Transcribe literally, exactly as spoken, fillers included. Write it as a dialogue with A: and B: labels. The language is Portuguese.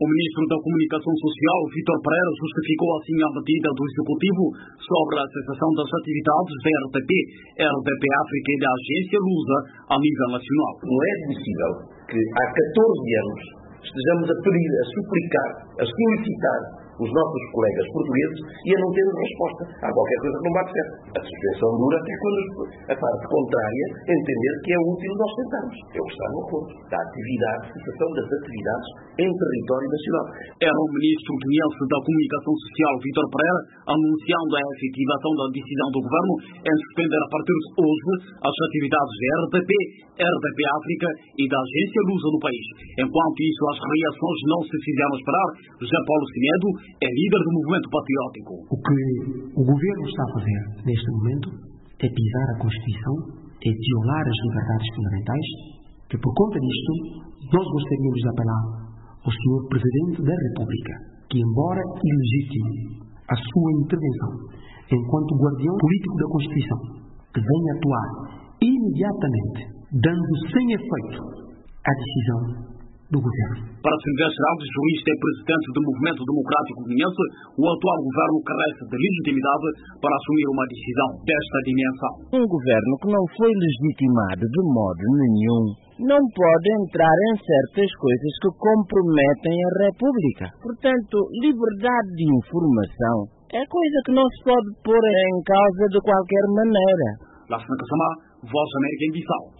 A: O ministro da Comunicação Social, Vítor Pereira, justificou assim a medida do Executivo sobre a cessação das atividades da R T P, R D P África e da Agência Lusa a nível nacional.
B: Não é admissível que há catorze anos estejamos a pedir, a suplicar, a solicitar os nossos colegas portugueses e a não termos resposta. Há qualquer coisa que não bate certo. A suspensão dura até quando a parte contrária entender que é útil nós tentarmos. É o que está no acordo da atividade, cessação das atividades em território nacional.
A: Era o ministro guineense da Comunicação Social, Vítor Pereira, anunciando a efetivação da decisão do governo em suspender a partir de hoje as atividades da R T P, R D P África e da Agência Lusa no país. Enquanto isso, as reações não se fizeram esperar. José Paulo Simedo é líder do movimento patriótico.
C: O que o governo está a fazer neste momento é pisar a Constituição, é violar as liberdades fundamentais, que por conta disto nós gostaríamos de apelar ao senhor Presidente da República, que embora ilegítime a sua intervenção enquanto guardião político da Constituição, que venha atuar imediatamente, dando sem efeito a decisão do governo.
A: Para Silvestre Alves, jurista e presidente do Movimento Democrático Guineense, o atual governo carece de legitimidade para assumir uma decisão desta dimensão.
D: Um governo que não foi legitimado de modo nenhum não pode entrar em certas coisas que comprometem a República. Portanto, liberdade de informação é coisa que não se pode pôr em causa de qualquer maneira.
A: Lassana Kassamá, Voz da América em Bissau.